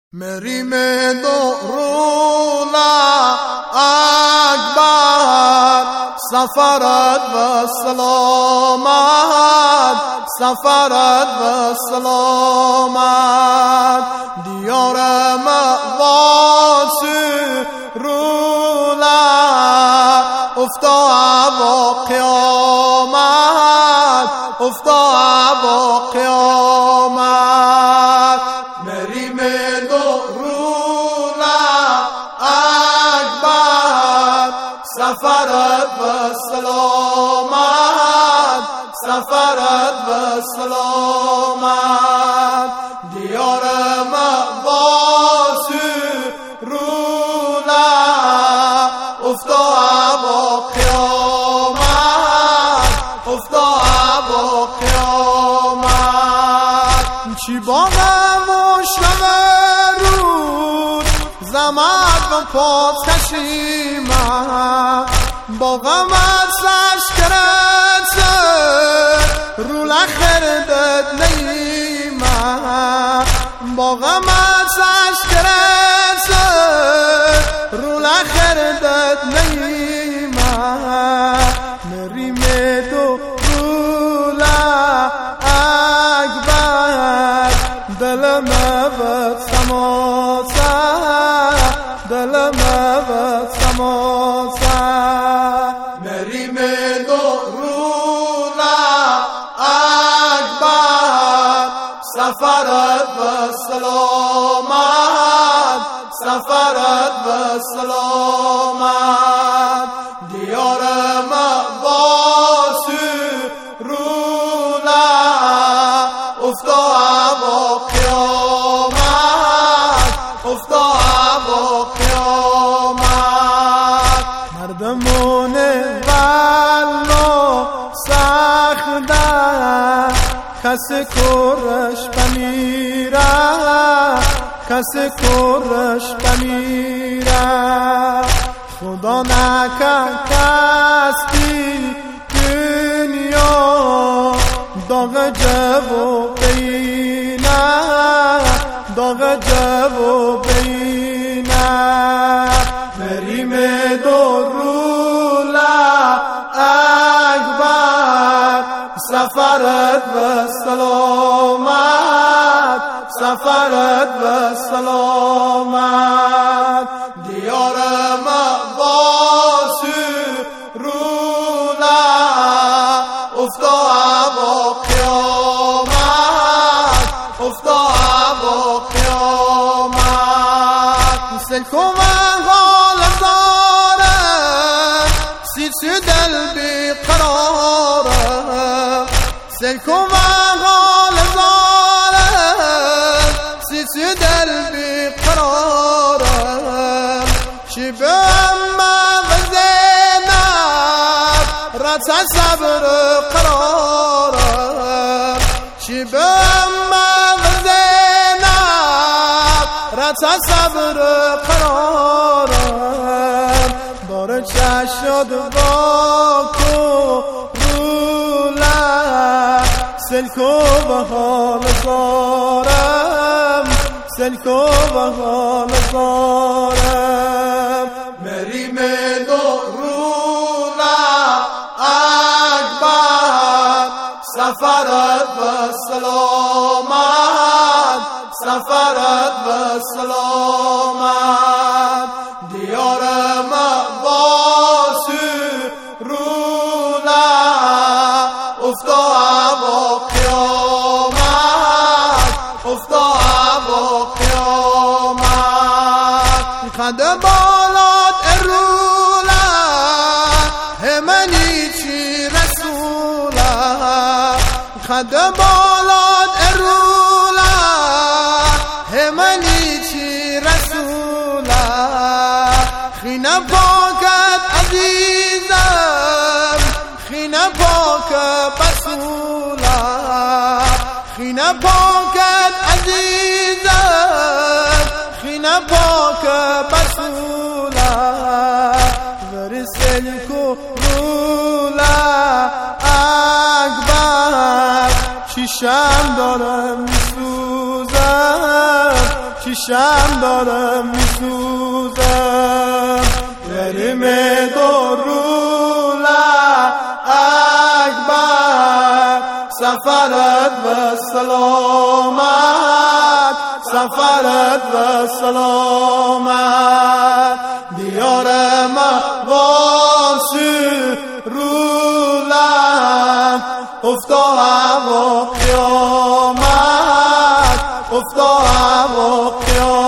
مریم دورولا اکبر سفرت و سلامت، سفرت و سلامت. دیار مواسی رولا افتا و قیامت، افتا و قیامت. مریم دورولا اکبر سفرت و سلامت، سفرت و سلامت. دیار مواسی رولا افتا و قیامت، افتا و قیامت. چی باغم و شب رود زمد و پاس کشیمم، باغمت سشکرت رو لخردت نیمم، باغمت سشکرت رو لخردت نیمم. مریم دورولا اکبر دل مبت سماسه، دل مبت سماسه. مریم دورولا اکبر سفرت و سلامت، سفرت و سلامت. دیار مواسی رولا افتا و قیامت، افتا و قیامت. مردمون والو سخته کسی کورش بمیره، کسی کورش بمیره. خدا نکن کسی دنیا داغ جو بینه، داغ جو بینه. مریم دورولا اکبر سفرت و سلامت، سفرت و سلامت. دیار مواسی رولا افتا و قیامت، افتا و قیامت. سلکم حال دارم سیچ دل بیقرارم، سلکم حال دارم سیچ دل بیقرارم. چی بهم مغزینم رت صبر قرارم، چی بهم مغزینم رت صبر قرارم. بار چشد با رولا سلکو به حال زارم، سلکو به حال زارم. مریم دورولا اکبر سفرت و سلامت، سفرت و سلامت. دیار مواسی رولا افتا و قیامت، افتا و قیامت. قد بالات رولا همنی چی رسولا، قد بالات رولا همنی چی رسولا. خینه پاکت عزیزم، خینه پاک بسولا، خینه پاکت عزیزم، خینه پاک بسولا. ورسل کو رولا اکبر چشم دارم میسوزم، شیشم داره میسوزه بریم دروله اکبر سفرت و سلامت سفرت و سلامت دیار مواسی رولم افتا هوا قیامت افتا هوا قیامت